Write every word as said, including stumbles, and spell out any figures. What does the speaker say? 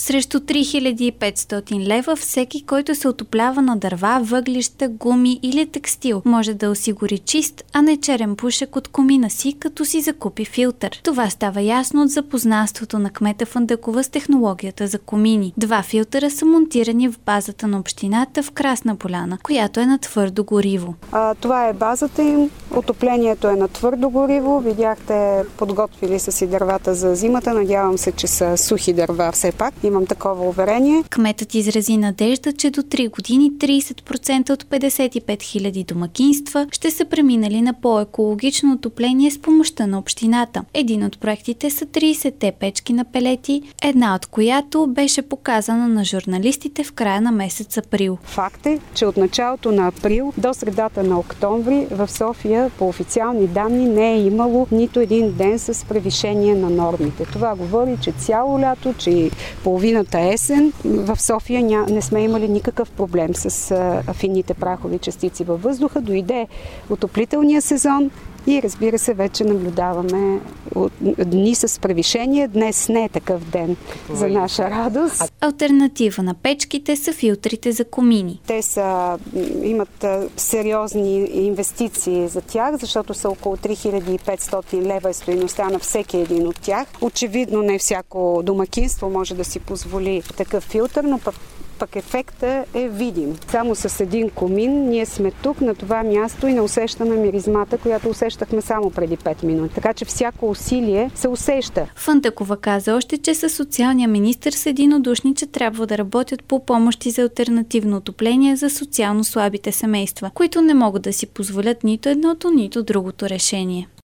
Срещу три хиляди и петстотин лева всеки, който се отоплява на дърва, въглища, гуми или текстил, може да осигури чист, а не черен пушек от комина си, като си закупи филтър. Това става ясно от запознанството на кмета Фандъкова с технологията за комини. Два филтъра са монтирани в базата на общината в Красна поляна, която е на твърдо гориво. А, това е базата им. Отоплението е на твърдо гориво. Видяхте, подготвили са си дървата за зимата. Надявам се, че са сухи дърва все пак. Имам такова уверение. Кметът изрази надежда, че до три години трийсет процента от петдесет и пет хиляди домакинства ще са преминали на по-екологично отопление с помощта на общината. Един от проектите са трийсетте печки на пелети, една от която беше показана на журналистите в края на месец април. Факт е, че от началото на април до средата на октомври в София по официални данни не е имало нито един ден с превишение на нормите. Това говори, че цяло лято, че половината есен в София ня... не сме имали никакъв проблем с а, фините прахови частици във въздуха. Дойде отоплителния сезон и, разбира се, вече наблюдаваме дни с превишение. Днес не е такъв ден за наша радост. Алтернатива на печките са филтрите за комини. Те са, имат сериозни инвестиции за тях, защото са около три хиляди и петстотин лева е стойността на всеки един от тях. Очевидно не всяко домакинство може да си позволи такъв филтър, но пък пък ефекта е видим. Само с един комин ние сме тук на това място и не усещаме миризмата, която усещахме само преди пет минути. Така че всяко усилие се усеща. Фандъкова каза още, че със социалния министър са единодушни, че трябва да работят по помощи за алтернативно отопление за социално слабите семейства, които не могат да си позволят нито едното, нито другото решение.